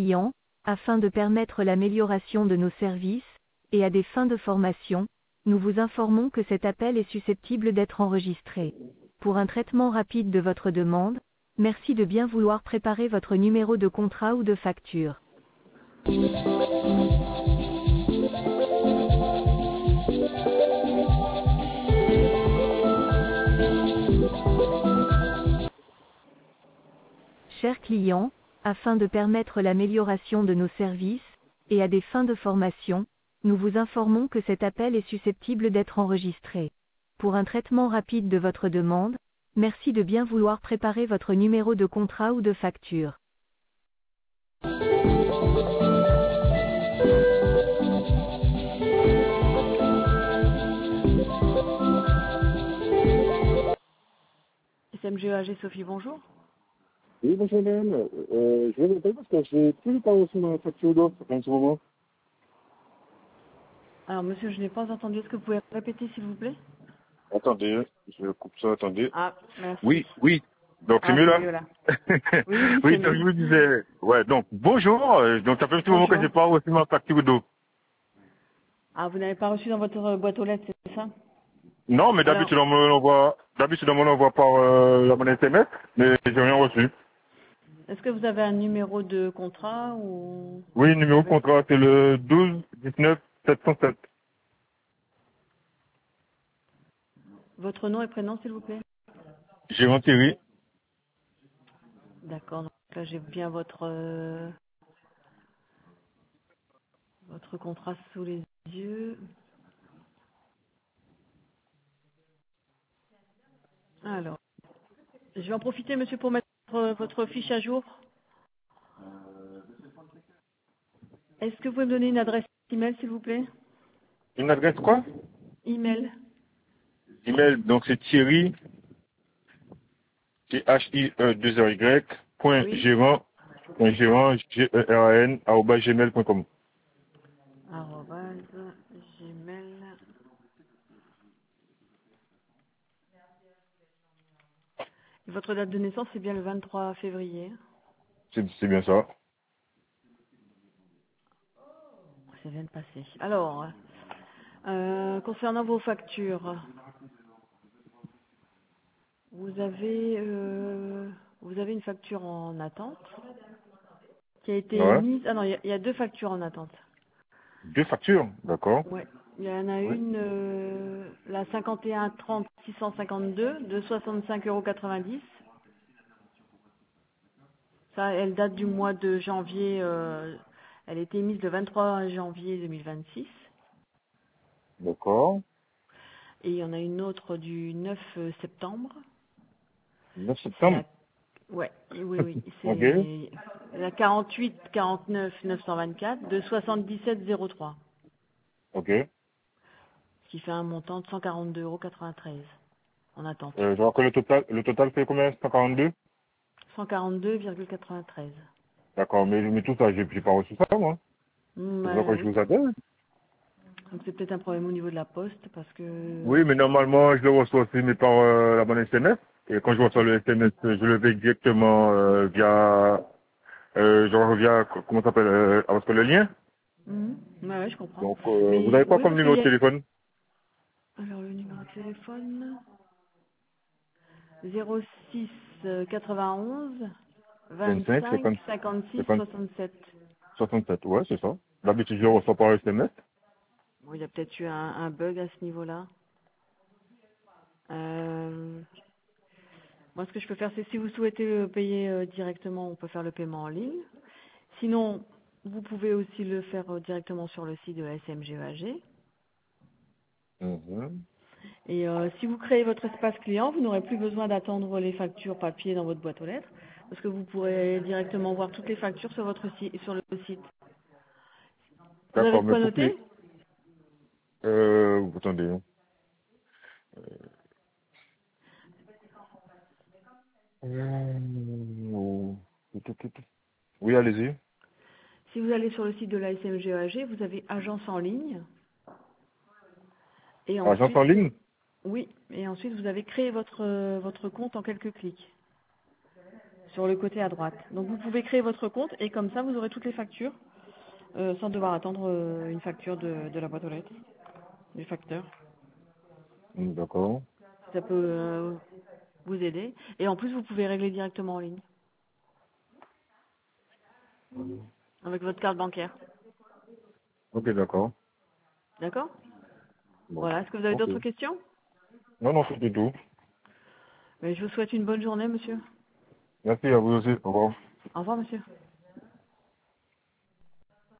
client, afin de permettre l'amélioration de nos services, et à des fins de formation, nous vous informons que cet appel est susceptible d'être enregistré. Pour un traitement rapide de votre demande, merci de bien vouloir préparer votre numéro de contrat ou de facture. Chers clients, afin de permettre l'amélioration de nos services, et à des fins de formation, nous vous informons que cet appel est susceptible d'être enregistré. Pour un traitement rapide de votre demande, merci de bien vouloir préparer votre numéro de contrat ou de facture. SMGAG Sophie, bonjour. Oui, bonjour madame. Je vais vous appeler parce que j'ai plus pas reçu ma facture d'eau en ce moment. Alors monsieur, je n'ai pas entendu, est-ce que vous pouvez répéter s'il vous plaît? Attendez, je coupe ça, attendez. Ah, merci. Oui, oui. Donc c'est Ah, mieux c'est là. mieux là. Oui, c'est Oui, donc mieux. je vous disais, ouais, donc bonjour. Donc ça fait un petit moment que Bonjour. j'ai pas reçu ma facture d'eau. Ah, vous n'avez pas reçu dans votre boîte aux lettres, c'est ça? Non, mais Alors, d'habitude on me l'envoie par la monnaie SMS, mais j'ai rien reçu. est-ce que vous avez un numéro de contrat ou Oui, le numéro de avec contrat c'est le 12 19 707. votre nom et prénom s'il vous plaît? J'ai retiré. D'accord, donc là j'ai bien votre contrat sous les yeux. Alors, je vais en profiter monsieur pour mettre votre fiche à jour. Est-ce que vous pouvez me donner une adresse email s'il vous plaît? Une adresse quoi? Email. Email, donc c'est Thierry, THIE2RY, point Oui. gérant, GERAN, arobase gmail.com. Arrobase gmail. Et votre date de naissance c'est bien le 23 février. C'est bien ça. Ça vient de passer. Alors, concernant vos factures, vous avez une facture en attente qui a été Ouais. émise. Ah non, il y a deux factures en attente. Deux factures, d'accord. Ouais. Il y en a Oui. une, la 51 30 652 de 65,90 €. Ça, elle date du mois de janvier. Elle a été émise le 23 janvier 2026. D'accord. Et il y en a une autre du 9 septembre. 9 C'est septembre. la Ouais, oui, Ok. c'est la 48 49 924 de 77,03, Ok. ce qui fait un montant de 142,93 € en attente. Je vois que le total fait combien? 142? 142,93. D'accord, mais tout ça, j'ai pas reçu ça, moi. C'est pour ça que je Oui. vous appelle. Donc c'est peut-être un problème au niveau de la poste parce que Oui, mais normalement, je le reçois aussi, mais par la bonne SMS. Et quand je reçois le SMS, je le fais directement via, je reviens, comment ça s'appelle, parce que le lien. Ouais, je comprends. Donc, vous Mais avez quoi oui, comme parce qu'il numéro y de a téléphone? alors le numéro de téléphone 06 91 25, 25 50, 56 50, 67. 67, ouais, c'est ça. D'habitude, je le reçois par SMS. Bon, il y a peut-être eu un bug à ce niveau-là. Euh, Moi, ce que je peux faire, c'est si vous souhaitez payer directement, on peut faire le paiement en ligne. Sinon, vous pouvez aussi le faire directement sur le site de la SMGAG. Mhm. Et si vous créez votre espace client, vous n'aurez plus besoin d'attendre les factures papier dans votre boîte aux lettres, parce que vous pourrez directement voir toutes les factures sur votre site, sur le site. Vous avez D'accord, de mais quoi pour noter? qui, attendez, hein. Euh, Oui, allez-y. Si vous allez sur le site de la SMGAG, vous avez agence en ligne. Et Agence en ensuite, ligne? oui, et ensuite vous avez créé votre compte en quelques clics. sur le côté à droite. Donc vous pouvez créer votre compte et comme ça vous aurez toutes les factures sans devoir attendre une facture de la boîte aux lettres, du facteur. D'accord. Ça peut vous aider. Et en plus vous pouvez régler directement en ligne avec votre carte bancaire. Ok, d'accord. D'accord? Bon. Voilà. Est-ce que vous avez Ok. d'autres questions? Non, non, c'est du tout. Je vous souhaite une bonne journée, monsieur. Merci à vous aussi. Au revoir. Au revoir, monsieur.